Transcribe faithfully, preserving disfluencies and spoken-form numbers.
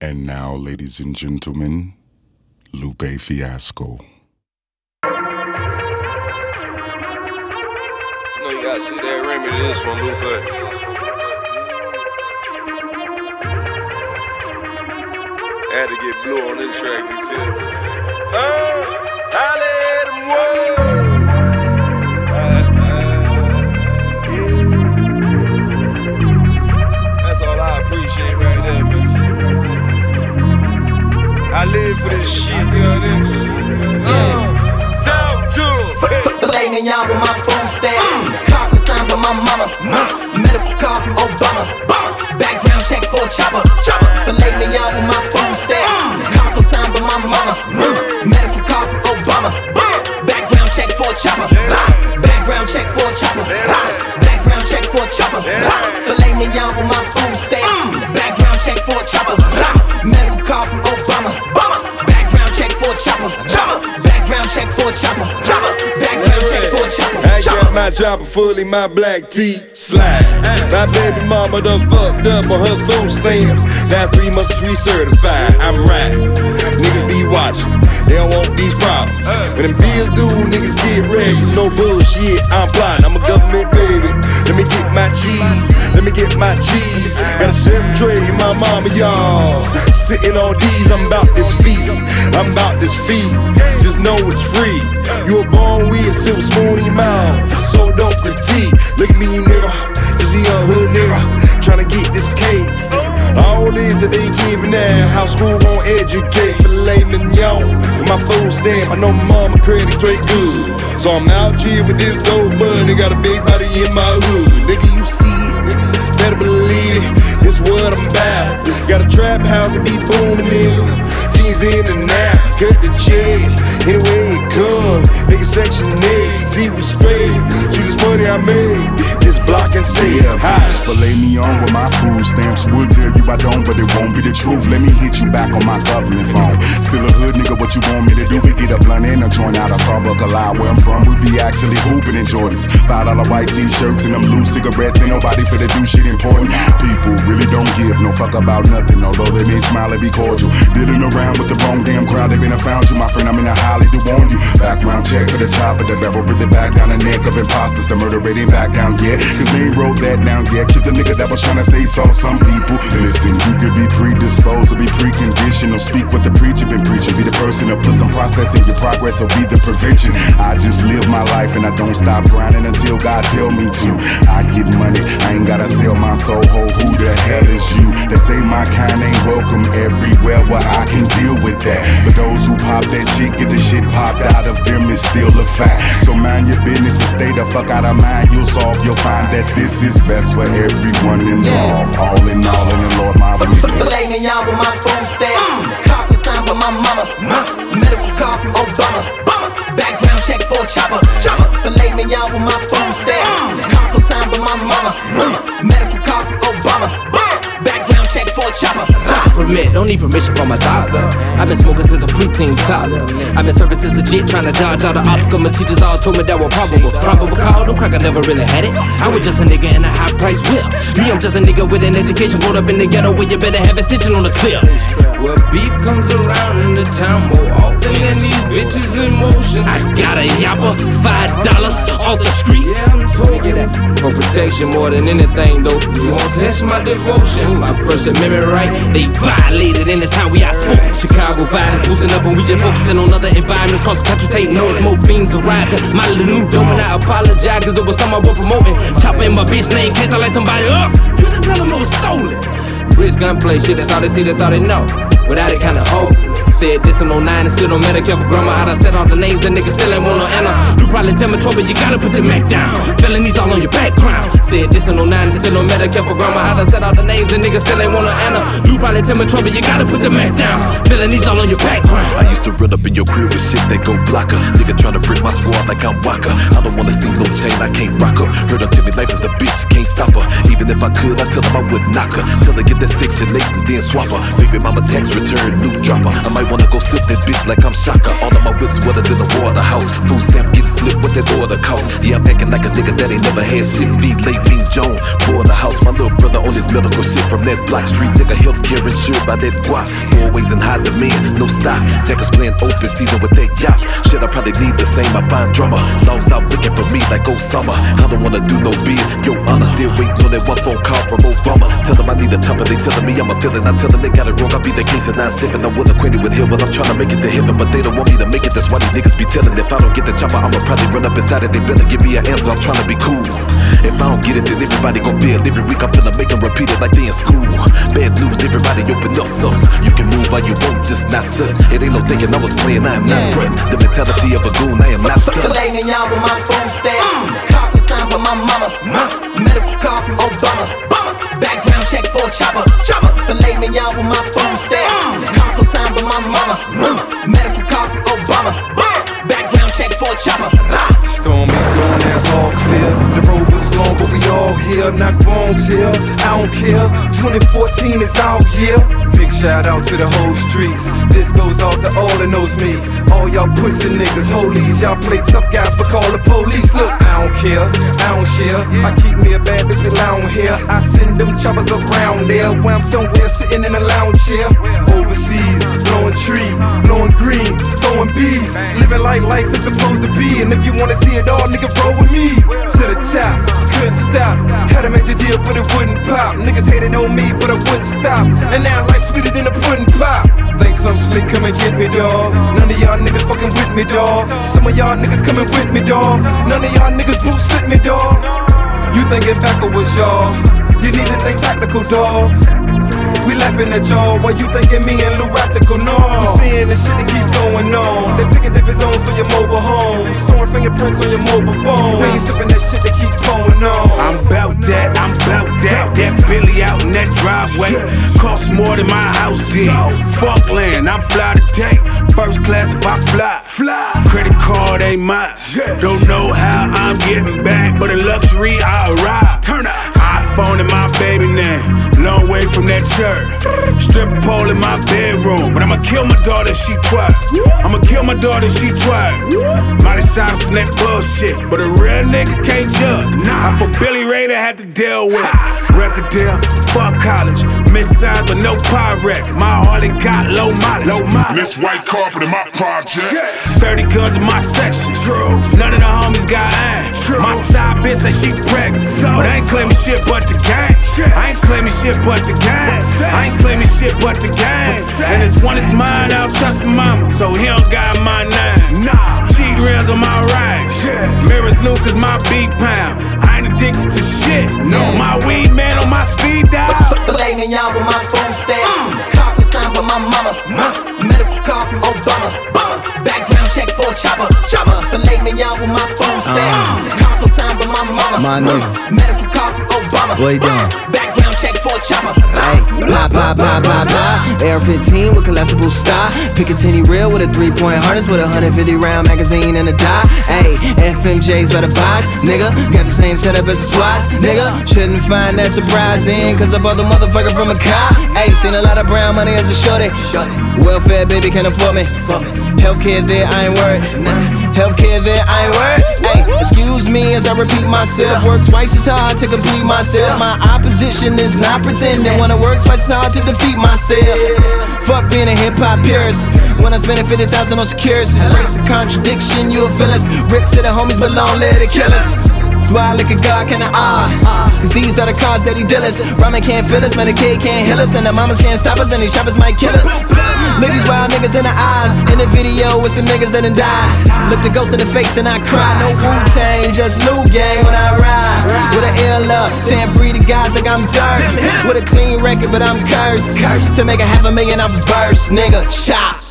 And now, ladies and gentlemen, Lupe Fiasco. You know you gotta sit there and remedy this one, Lupe. I had to get blue on this track, you feel me? Uh, holla at him, whoa! That's all I appreciate right there, man. I live for this shit, you know what I mean? Uh, South Tour. Filet mignon with my food stamps. Car consigned by my mama. Medical card from Obama. Background check for a chopper. Filet mignon with my food stamps. Car consigned by my mama. Medical card from Obama. Background check for a chopper. Background check for a chopper. Background check for a chopper. Filet mignon with my food stamps. Background check for a chopper. Medical card from Obama. Background check for a chopper. Background check for a chopper. Background check for a chopper. I got my chopper fully, my black tee slide. My baby mama done fucked up on her food stamps. Now three months re-certified. I'm right. Niggas be watching. They don't want these problems. When them bills due, niggas get ready. No bullshit. I'm plotting. I'm a government baby. Let me get my cheese. Let me get my cheese. Got a seven tray, my mama, y'all. Sitting on these, I'm about this feed. I'm about this feed. Just know it's free. You were born with a silver spoon in your mouth, so don't critique. Look at me, nigga. Just a young hood nigga. Tryna get this cake. All this that they giving now, how school won't educate. Filet mignon with my food stamp. I know my mama credit straight good, so I'm out here with this dope money. Got a big body in my hood. Nigga, you see it, better believe it. This what I'm about. Got a trap house and be booming, nigga. Fiends in and out, cut the check anyway it come. Nigga section eight, zero straight. See this money I made, this block and stay up high. Filet mignon with my food stamps. Would tell you I don't, but it won't be the truth. Let me hit you back on my government phone. Still a hood nigga, what you want me to do? We get a blunt and a joint out of Starbucks alive. Where I'm from, we be actually hooping in Jordans. Five dollar white t-shirts and them loose cigarettes. Ain't nobody for to do shit important. People really don't give no fuck about nothing. Although they may smile and be cordial. Dealing around with the wrong damn crowd, they been and found you. My friend, I'm in a highly to warn you. Background check for the chopper. The barrel with it back down the neck of imposters. The murder rate ain't back down yet, cause they ain't wrote that down yet. Kid the nigga that was tryna say so. Some people, listen, you could be predisposed or be preconditioned. Or speak what the preacher been preaching. Be the person to put some process in your progress or be the prevention. I just live my life and I don't stop grinding until God tell me to. I get money, I ain't gotta sell my soul. Ho, who the hell is you? They say my kind ain't welcome everywhere where I can deal with that. But those who pop that shit get the shit popped out of them is still a fact. So mind your business and stay the fuck out of mind. You'll solve, you'll find that this is best for everyone involved. All in all, in the Lord my weakness. Filet mignon with my food stamps. Car consigned by my mama. Medical card from Obama. Background check for a chopper. Filet mignon with my food stamps. Car consigned by my mama. Medical card from Obama. Background check for a chopper. Permit, don't need permission from my doctor. I've been smoking since a preteen toddler. I've been serving since a jit, trying to dodge all the obstacles. My teachers all told me that were probable. Probable call, don't crack, I never really had it. I was just a nigga in a high price whip. Me, I'm just a nigga with an education, rolled up in the ghetto where you better have it stitching on the clip. Where beef comes around in the town more often than these bitches in motion. I got a yapper, five dollars off the street. Yeah, I'm told for protection more than anything though. You won't test my devotion. My First Amendment right, they violated in the time we outspoke. Chicago violence boosting up and we just focusing on other environments. Cross the country, take notice, more fiends are rising. My little new dome and I apologize cause it was something I was promoting. Chopper in my bitch name, case I light somebody up. You just tell them it was stolen. Rich gunplay shit, that's all they see, that's all they know. Without it kinda hopeless. Said this in oh nine and still don't Medicare for grandma. I done said all the names and niggas still ain't want no Anna. You probably tell me trouble, you gotta put the Mac down. Felonies all on your background. Said this in oh nine and still don't Medicare for grandma. I done said all the names and niggas still ain't want no Anna. You probably tell me trouble, you gotta put the Mac down. Felonies all on your background. I used to run up in your crib with shit that go blocker. Nigga tryna break my squad like I'm Walker. I don't wanna see no chain, I can't rock her. Heard her tell me life is a bitch, can't stop her. Even if I could, I tell them I would knock her. Till I get that section eight and then swap her. Baby mama tax return, new dropper. I might they wanna go sip that bitch like I'm Shaka. All of my whips wetter than the waterhouse. Food stamp getting flipped, what that order cost. Yeah, I'm acting like a nigga that ain't never had shit. Be late, Bean Jones, for the house. My little brother on his medical shit from that block. Street nigga, healthcare insured by that guap. Always in high demand, no stop. Jackers playing open season with that yacht. Shit, I probably need the same. I find drummer. Laws out looking for me like Osama. I don't wanna do no bid. Yo, honor, still waiting on that one phone call from Obama. Tell them I need a chopper. They telling me I'm a villain. I tell them they got it wrong. I beat the case of nine seven. I'm well acquainted with him, but I'm trying to make it to heaven. But they don't want me to make it. That's why these niggas be telling. If I don't get the chopper, I'ma probably run up inside it. They better give me an answer. I'm trying to be cool. If I don't get it, then everybody gon' feel. Every week I'm finna make them repeat it like they in school. Bad news, everybody open up something. You can move while you won't, just not sudden. It ain't no thinking I was playing, I am not frontin'. The mentality of a goon, I am not stuck. The laying y'all with my food stamps. Car signed by my mama. Medical card from Obama. Background check for a chopper. The laying y'all with my food stamps. Car signed by my mama. Medical card from Obama. Background check for a chopper. Storm is gone, that's all clear. The road was long, but we all here. Not grown till, I don't care. twenty fourteen is our year. Big shout out to the whole streets. This goes off to all that knows me. All y'all pussy niggas, holies. Y'all play tough guys, but call the police. Look, I don't care, I don't share. I keep me a bad bitch with long hair. I send them choppers around there. Where I'm somewhere sitting in a lounge chair. Overseas, blowing tree, blowing green, throwing bees. Living like life is supposed to be. And if you wanna see it all, nigga, roll with me. To the top, couldn't stop. Had a major deal, but it wouldn't pop. Niggas hated on me, but I wouldn't stop. And now life's sweeter than a pudding pop. Think some slick, come and get me, dawg. None of y'all niggas fucking with me, dawg. Some of y'all niggas coming with me, dawg. None of y'all niggas boots fit me, dawg. You thinking backwards, y'all. You need to think tactical, dawg. We laughing at y'all while you thinking me and Lou Radical, no. You seeing the shit that keep going on. They picking different zones for your mobile home. Storing fingerprints on your mobile phone. We ain't sipping that shit that keep going on. I'm bout that, I'm bout that. That Billy out in that driveway costs more than my house did. Fuck land, I'm fly today. First class if I fly. Credit card ain't mine. Don't know how I'm getting back, but in luxury I arrive. Turn up. iPhone in my baby name. Long way from that church. Strip pole in my bedroom. But I'ma kill my daughter if she twat. I'ma kill my daughter if she twat. Miley Cyrus and that bullshit, but a real nigga can't judge. I'm for Billy Ray to have to deal with. Record deal, fuck college. Miss signs but no Pyrex. My Harley got low mileage. Low mileage. Miss white carpet in my project. thirty guns in my section. True. None of the homies got aim. True. My side bitch say she pregnant. But I ain't claiming shit but the gang. I ain't claiming shit but the gang. I ain't claiming shit but the gang. And this one is mine, I don't trust mama. So he don't got my name. Nah. Cheat rims on my ride. Mirrors loose as my beat pound. I ain't addicted to shit. No, my weed man on my speed dial. Laying y'all with my food stamps. Car signed by my mama. Medical card from Obama. Background check for a chopper. The laying y'all with my food stamps. Car signed by my mama. My nigga. Medical card from Obama. What you doing? Background check for a chopper. Hey, blah, blah, blah, blah, blah. A R fifteen with collapsible stock. Picatinny real with a three-point harness with a one hundred fifty round magazine and a die. Hey, F M J's by the box, nigga. Got the same setup as the SWATs, nigga. Shouldn't find that surprising, cause I bought the motherfucker from a cop. Hey, seen a lot of brown money as a shorty. Welfare, baby, can't afford me. Healthcare there, I ain't worried. Healthcare there, I ain't worried. Hey, excuse me as I repeat myself. Work twice as hard to complete myself. My opposition is not pretending. Wanna work twice as hard to defeat myself. Fuck being a hip-hop purist. When I spend fifty thousand on security. Embrace the contradiction, you'll feel us. Rip to the homies, but long let it kill us. That's why I look at God, kinda ah. Cause these are the cards that he deal us. Ramen can't fill us, Medicaid can't heal us. And the mamas can't stop us, and these shoppers might kill us. Look these wild niggas in the eyes. In the video with some niggas that done died. Look the ghost in the face and I cry. No Wu-Tang, just Lou Gang when I ride. With an ill up, saying free to guys like I'm dirt. With a clean record, but I'm cursed. To make a half a million off a verse, nigga, chop.